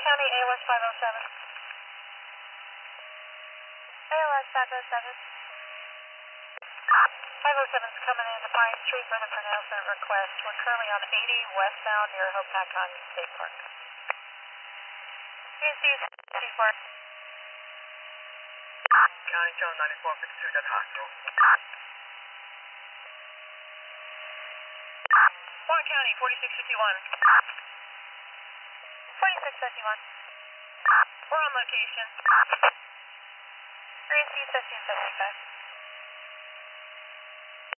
County, AOS 507. AOS 507. 507's coming into Pine Street with a pronouncement request. We're currently on 80 westbound near Hopatcong State Park. PNC 64. County Channel 9452, that's hospital. Swan County, 4651. 4651. We're on location. PNC 1575.